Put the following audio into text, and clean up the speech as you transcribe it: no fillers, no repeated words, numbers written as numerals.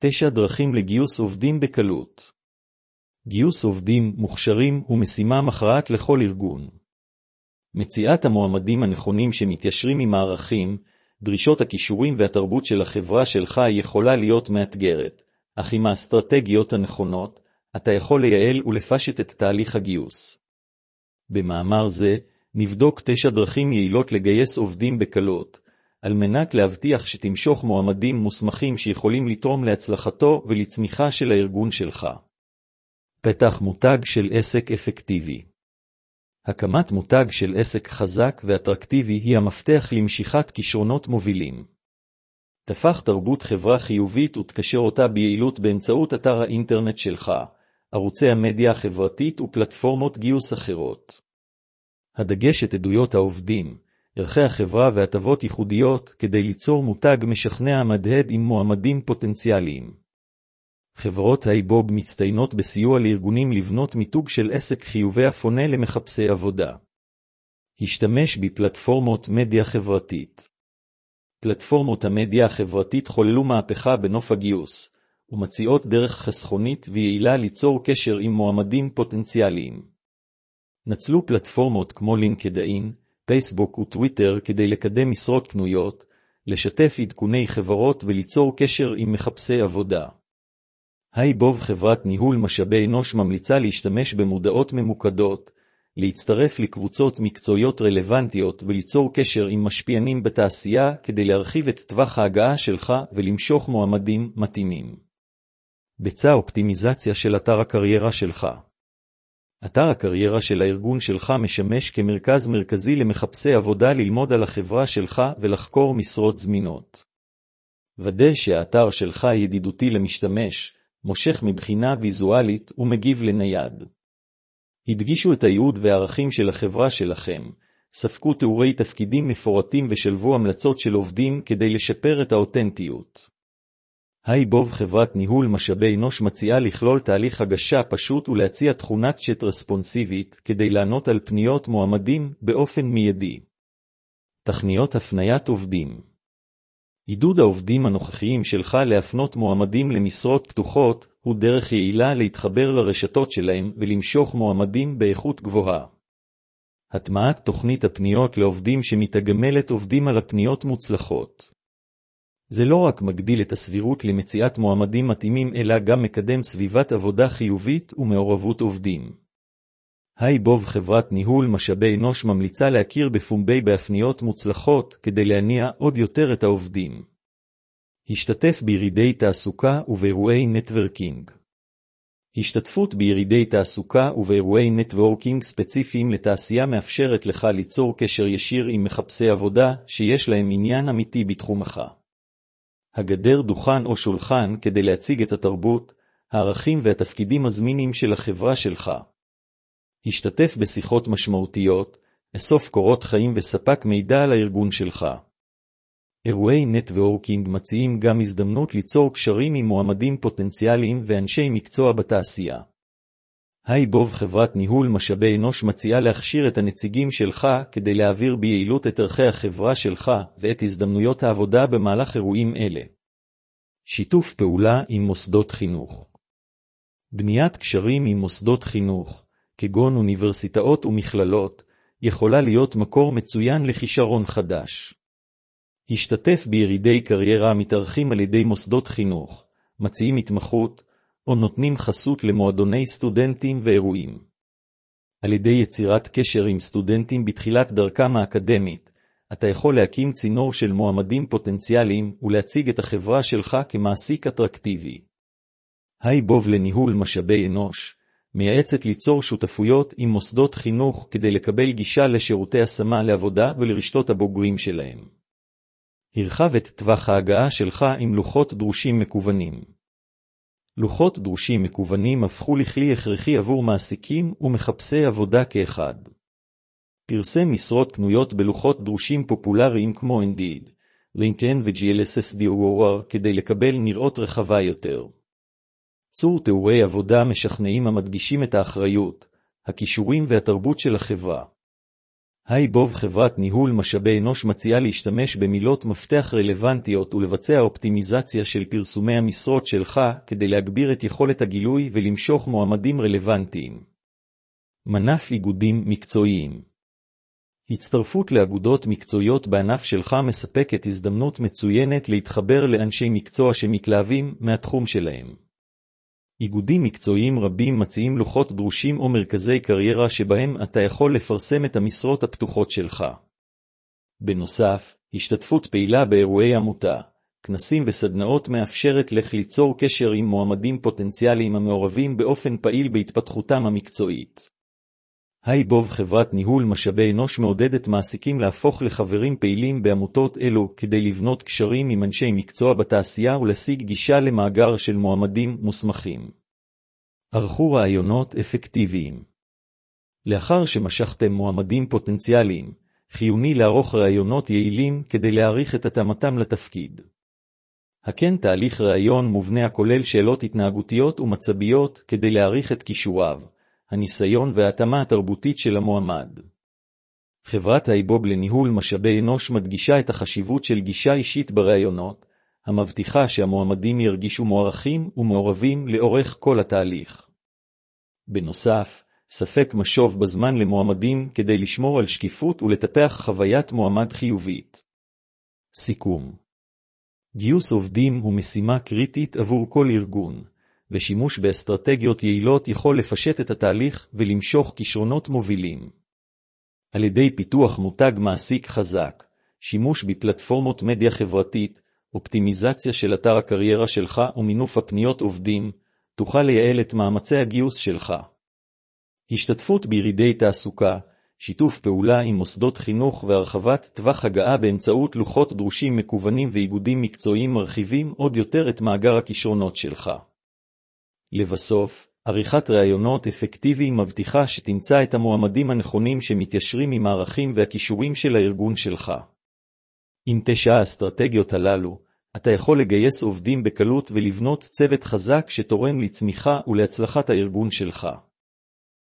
9 דרכים לגיוס עובדים בקלות. גיוס עובדים מוכשרים הוא משימה מכרעת לכל ארגון. מציאת המועמדים הנכונים שמתיישרים עם הערכים, דרישות הכישורים והתרבות של החברה שלך יכולה להיות מאתגרת, אך עם האסטרטגיות הנכונות, אתה יכול לייעל ולפשט את תהליך הגיוס. במאמר זה, נבדוק 9 דרכים יעילות לגייס עובדים בקלות, על מנת להבטיח שתמשוך מועמדים מוסמכים שיכולים לתרום להצלחתו ולצמיחה של הארגון שלך. פתח מותג של עסק אפקטיבי. הקמת מותג של עסק חזק ואטרקטיבי היא המפתח למשיכת כישרונות מובילים. תפח תרבות חברה חיובית ותקשר אותה ביעילות באמצעות אתר האינטרנט שלך, ערוצי המדיה החברתית ופלטפורמות גיוס אחרות. הדגש את עדויות העובדים, ערכי החברה והטבות ייחודיות כדי ליצור מותג משכנע המדהד עם מועמדים פוטנציאליים. חברות הייבוב מצטיינות בסיוע לארגונים לבנות מיתוג של עסק חיובי הפונה למחפשי עבודה. השתמש בפלטפורמות מדיה חברתית. פלטפורמות המדיה החברתית חוללו מהפכה בנוף הגיוס, ומציעות דרך חסכונית ויעילה ליצור קשר עם מועמדים פוטנציאליים. נצלו פלטפורמות כמו לינקדאין, פייסבוק וטוויטר כדי לקדם משרות פנויות, לשתף עדכוני חברות וליצור קשר עם מחפשי עבודה. הייבוב חברת ניהול משאבי אנוש ממליצה להשתמש במודעות ממוקדות, להצטרף לקבוצות מקצועיות רלוונטיות וליצור קשר עם משפיענים בתעשייה כדי להרחיב את טווח ההגעה שלך ולמשוך מועמדים מתאימים. ביצע אופטימיזציה של אתר הקריירה שלך. אתר הקריירה של הארגון שלך משמש כמרכז מרכזי למחפשי עבודה ללמוד על החברה שלך ולחקור משרות זמינות. ודא שהאתר שלך ידידותי למשתמש, מושך מבחינה ויזואלית ומגיב לנייד. הדגישו את הייעוד והערכים של החברה שלכם, ספקו תיאורי תפקידים מפורטים ושלבו המלצות של עובדים כדי לשפר את האותנטיות. הייבוב חברת ניהול משאבי אנוש מציעה לכלול תהליך הגשה פשוט ולהציע תכונת צ'אט רספונסיבית כדי לענות על פניות מועמדים באופן מיידי. תכניות הפניית עובדים. עידוד העובדים הנוכחיים שלך להפנות מועמדים למשרות פתוחות הוא דרך יעילה להתחבר לרשתות שלהם ולמשוך מועמדים באיכות גבוהה. הטמעת תוכנית הפניות לעובדים שמתגמלת עובדים על הפניות מוצלחות. זה לא רק מגדיל את הסבירות למציאת מועמדים מתאימים אלא גם מקדם סביבת עבודה חיובית ומעורבות עובדים. הייבוב חברת ניהול משאבי אנוש ממליצה להכיר בפומבי בהפניות מוצלחות כדי להניע עוד יותר את העובדים. השתתף בירידי תעסוקה ובאירועי נטוורקינג. השתתפות בירידי תעסוקה ובאירועי נטוורקינג ספציפיים לתעשייה מאפשרת לך ליצור קשר ישיר עם מחפשי עבודה שיש להם עניין אמיתי בתחומך. הגדר דוכן או שולחן כדי להציג את התרבות, הערכים והתפקידים הזמינים של החברה שלך. השתתף בשיחות משמעותיות, אסוף קורות חיים וספק מידע על הארגון שלך. אירועי נטוורקינג מציעים גם הזדמנות ליצור קשרים עם מועמדים פוטנציאליים ואנשי מקצוע בתעשייה. הייבוב חברת ניהול משאבי אנוש מציעה להכשיר את הנציגים שלך כדי להעביר ביעילות את ערכי החברה שלך ואת הזדמנויות העבודה במהלך אירועים אלה. שיתוף פעולה עם מוסדות חינוך. בניית קשרים עם מוסדות חינוך, כגון אוניברסיטאות ומכללות, יכולה להיות מקור מצוין לכישרון חדש. השתתף בירידי קריירה המתארחים על ידי מוסדות חינוך, מציעים התמחות, או נותנים חסות למועדוני סטודנטים ואירועים. על ידי יצירת קשר עם סטודנטים בתחילת דרכם האקדמית, אתה יכול להקים צינור של מועמדים פוטנציאליים ולהציג את החברה שלך כמעסיק אטרקטיבי. הייבוב לניהול משאבי אנוש מייעצת ליצור שותפויות עם מוסדות חינוך כדי לקבל גישה לשירותי השמה לעבודה ולרשתות הבוגרים שלהם. הרחב את טווח ההגעה שלך עם לוחות דרושים מקוונים. לוחות דרושים מקוונים הפכו לכלי הכרחי עבור מעסיקים ומחפשי עבודה כאחד. פרסם משרות פנויות בלוחות דרושים פופולריים כמו Indeed, LinkedIn ו-GLSSDOR כדי לקבל נראות רחבה יותר. צור תיאורי עבודה משכנעים המדגישים את האחריות, הכישורים והתרבות של החברה. הייבוב חברת ניהול משאבי אנוש מציעה להשתמש במילות מפתח רלוונטיות ולבצע אופטימיזציה של פרסומי המשרות שלך כדי להגביר את יכולת הגילוי ולמשוך מועמדים רלוונטיים. מנף איגודים מקצועיים. הצטרפות לאגודות מקצועיות בענף שלך מספקת הזדמנות מצוינת להתחבר לאנשי מקצוע שמתלהבים מהתחום שלהם. איגודים מקצועיים רבים מציעים לוחות דרושים או מרכזי קריירה שבהם אתה יכול לפרסם את המשרות הפתוחות שלך. בנוסף, השתתפות פעילה באירועי עמותה, כנסים וסדנאות מאפשרת לך ליצור קשר עם מועמדים פוטנציאליים המעורבים באופן פעיל בהתפתחותם המקצועית. הייבוב חברת ניהול משאבי אנוש מעודדת מעסיקים להפוך לחברים פעילים בעמותות אלו כדי לבנות קשרים עם אנשי מקצוע בתעשייה ולהשיג גישה למאגר של מועמדים מוסמכים. ערכו רעיונות אפקטיביים. לאחר שמשכתם מועמדים פוטנציאליים, חיוני לערוך רעיונות יעילים כדי להעריך את התאמתם לתפקיד. הכן תהליך רעיון מובנה הכולל שאלות התנהגותיות ומצביות כדי להעריך את כישוריו, הניסיון וההתאמה התרבותית של המועמד. חברת הייבוב לניהול משאבי אנוש מדגישה את החשיבות של גישה אישית ברעיונות, המבטיחה שהמועמדים ירגישו מוערכים ומעורבים לאורך כל התהליך. בנוסף, ספק משוב בזמן למועמדים כדי לשמור על שקיפות ולטפח חוויית מועמד חיובית. סיכום. גיוס עובדים הוא משימה קריטית עבור כל ארגון, ושימוש באסטרטגיות יעילות יכול לפשט את התהליך ולמשוך כישרונות מובילים. על ידי פיתוח מותג מעסיק חזק, שימוש בפלטפורמות מדיה חברתית, אופטימיזציה של אתר הקריירה שלך ומינוף הפניות עובדים, תוכל לייעל את מאמצי הגיוס שלך. השתתפות בירידי תעסוקה, שיתוף פעולה עם מוסדות חינוך והרחבת טווח הגעה באמצעות לוחות דרושים מקוונים ואיגודים מקצועיים מרחיבים עוד יותר את מאגר הכישרונות שלך. לבסוף, עריכת רעיונות אפקטיביים מבטיחה שתמצא את המועמדים הנכונים שמתיישרים עם הערכים והכישורים של הארגון שלך. עם 9 האסטרטגיות הללו, אתה יכול לגייס עובדים בקלות ולבנות צוות חזק שתורם לצמיחה ולהצלחת הארגון שלך.